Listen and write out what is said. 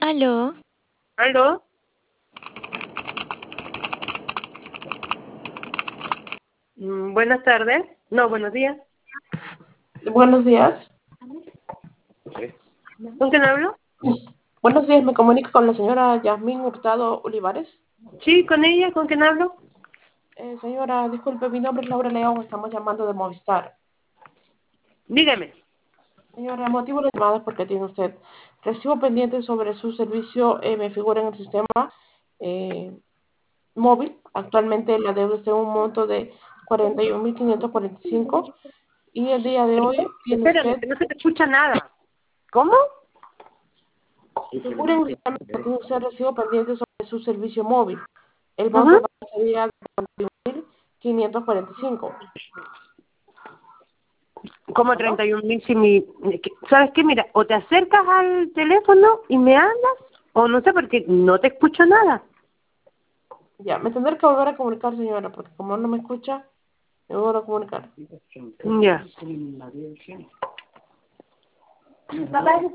Aló, ¿Aló? Buenas tardes. No, buenos días. Buenos días. ¿Con quién hablo? Buenos días, me comunico con la señora Yasmín Hurtado Olivares. Sí, con ella. ¿Con quién hablo? Señora, disculpe, mi nombre es Laura León, estamos llamando de Movistar. Dígame. Señora, el motivo de la llamada es porque tiene usted recibo pendiente sobre su servicio, me figura en el sistema eh, móvil. Actualmente la deuda está en un monto de 41.545 y el día de hoy tiene Espérame, usted, que no se te escucha nada. ¿Cómo? figura en el sistema que tiene usted recibo pendiente sobre su servicio móvil. El monto Ajá. total sería 41.545. Como ¿Aló? 31.000 si mi... ¿Sabes qué? Mira, o te acercas al teléfono y me hablas, o no sé, porque no te escucho nada. Ya, me tendré que volver a comunicar, señora, porque como no me escucha, me voy a volver a comunicar. Ya.